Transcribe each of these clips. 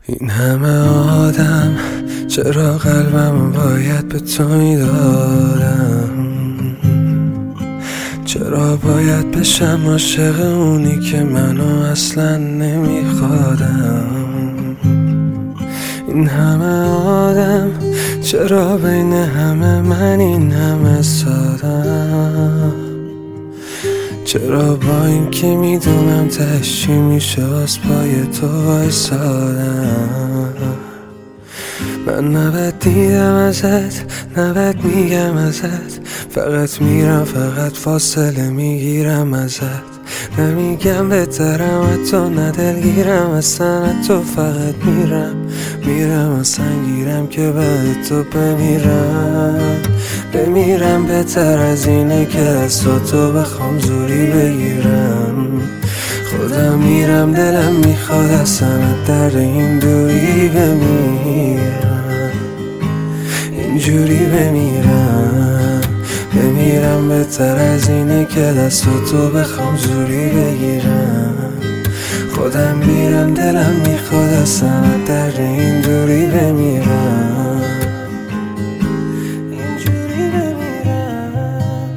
این همه آدم، چرا قلبم باید به تو میدادم؟ چرا باید بشم عاشق اونی که منو اصلا نمیخوادم؟ این همه آدم، چرا بین همه من این همه سادم؟ چرا با این که میدونم تهش چی میشه از پای تو وایسادم؟ من نباید دیدم ازت، نباید میگم ازت، فقط میرم، فقط فاصله میگیرم ازت. نمیگم بهترم حتی، ندلگیرم اصلا تو، فقط میرم اصلا گیرم که بعد تو بمیرم بهتر از اینه که دستاتو بخوام زوری بگیرم. خودم میرم، دلم میخواد اصلا در این دوری بمیرم، اینجوری بمیرم بهتر از اینه که دستاتو بخوام زوری بگیرم. خودم میرم، دلم میخواد اصلا در این دوری بمیرم، اینجوری بمیرم.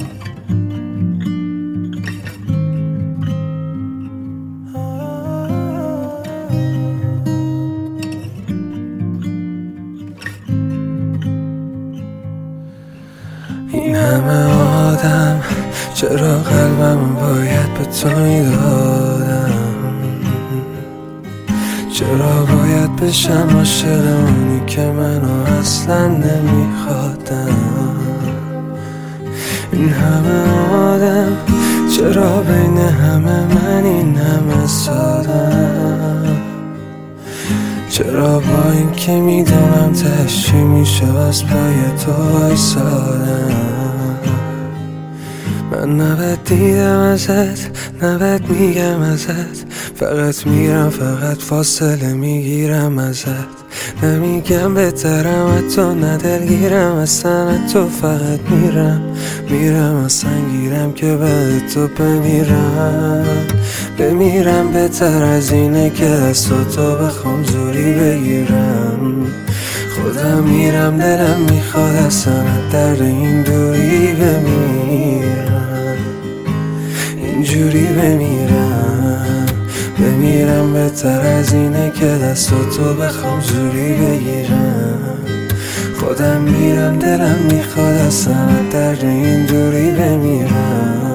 این همه آدم، چرا قلبم باید به تو میدادم؟ چرا باید بشم عاشق اونی که منو اصلا نمیخوادم؟ این همه آدم، چرا بین همه من این همه سادم؟ چرا با این که میدونم تهش چی میشه از پای تو وایسادم؟ من نباید دیدم ازت، نباید میگم ازت، فقط میرم، فقط فاصله میگیرم ازت. نمیگم بهترم حتی، ندلگیرم اصلا تو، فقط میرم اصلا گیرم که بعد تو بمیرم بهتر از اینه که دستاتو بخوام زوری بگیرم. خودم میرم، دلم میخواد اصلا در این دوری بمیرم، اینجوری بمیرم بهتر از اینه که دستاتو بخوام زوری بگیرم. خودم میرم، دلم میخواد اصلا در این دوری بمیرم.